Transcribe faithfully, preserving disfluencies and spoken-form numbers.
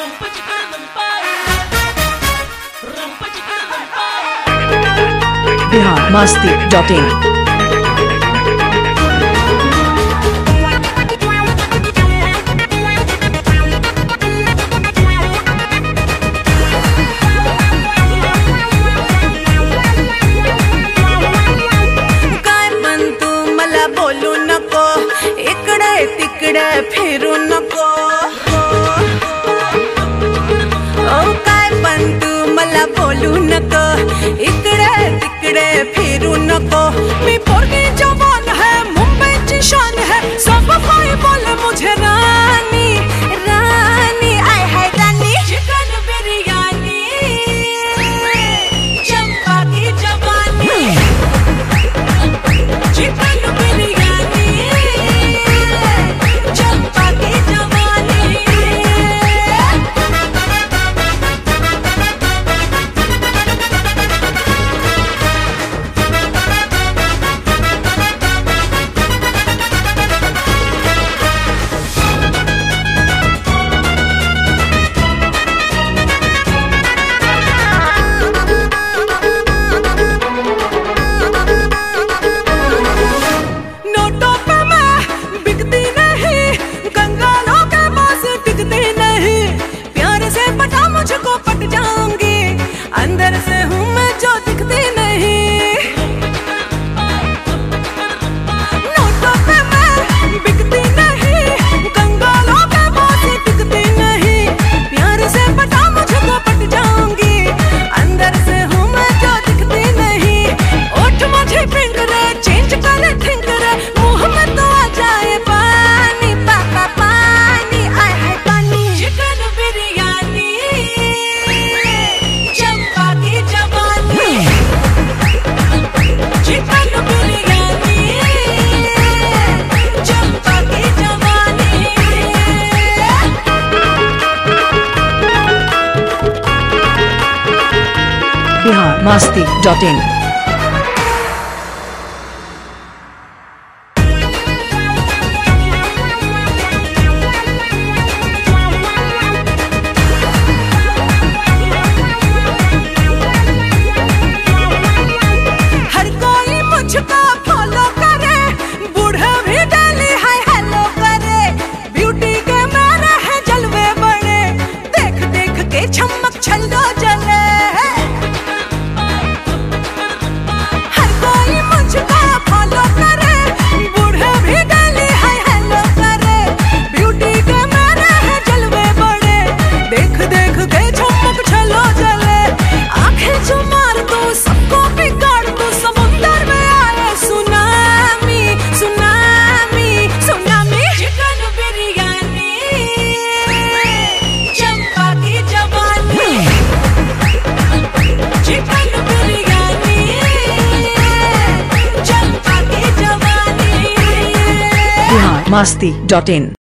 Bihar Masti dot इन। बोलू नको इकडे तिकडे फिरू नको, ओ काय पण तू मला बोलू नको इकडे तिकडे फिरू नको। मी पोरगी जवान है, मुंबईची शान है, सब कोई बोले मुझे रानी रानी, आय हाय रानी। चिकन बिरयानी चंपा की जवानी, चिकन बिहार मस्ती डॉट इन। हर कोई मुझको फॉलो करे, बूढ़े भी डेली हाय हेलो करे, ब्यूटी के मेरे हैं जलवे बड़े, देख देख के चमक छल्लो जले। बिहार मस्ती डॉट इन।